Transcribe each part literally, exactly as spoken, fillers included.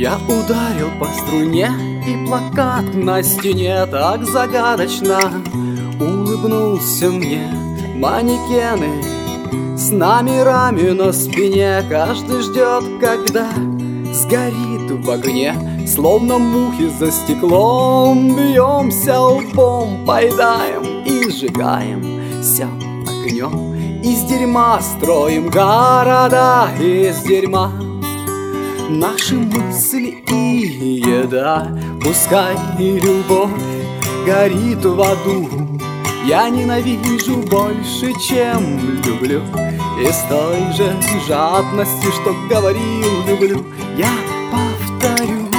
Я ударил по струне, и плакат на стене так загадочно улыбнулся мне. Манекены с номерами на спине, каждый ждет, когда сгорит в огне. Словно мухи за стеклом бьемся лбом, поедаем и сжигаемся огнем. Из дерьма строим города, из дерьма наши мысли и еда. Пускай и любовь горит в аду, я ненавижу больше, чем люблю. И с той же жадностью, что говорил люблю, я повторю.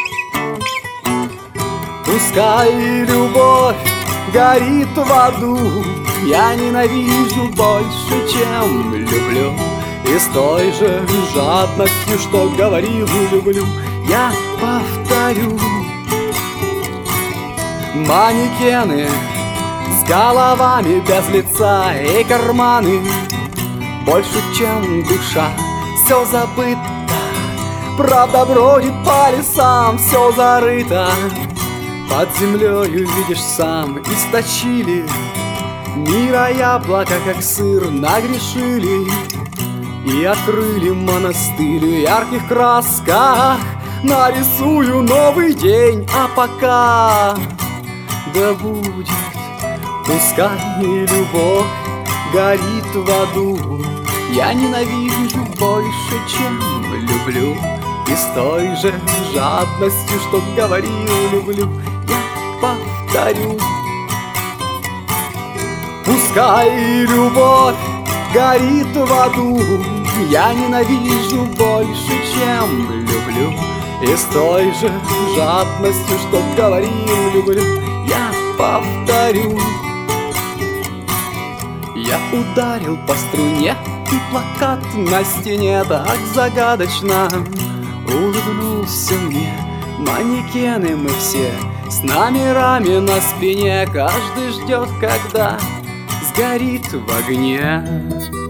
Пускай и любовь горит в аду, я ненавижу больше, чем люблю. И с той же жадностью, что говорил люблю, я повторю. Манекены с головами без лица и карманы больше, чем душа, все забыто. Правда бродит по лесам, все зарыто. Под землею видишь сам, источили мира яблоко, как сыр, нагрешили и открыли монастырь в ярких красках. Нарисую новый день, а пока да будет. Пускай и любовь горит в аду, я ненавижу больше, чем люблю. И с той же жадностью, что говорил люблю, я повторю. Пускай и любовь горит в аду, я ненавижу больше, чем люблю. И с той же жадностью, что говорил люблю, я повторю. Я ударил по струне, и плакат на стене так загадочно улыбнулся мне. Манекены мы все с номерами на спине, каждый ждет, когда сгорит в огне.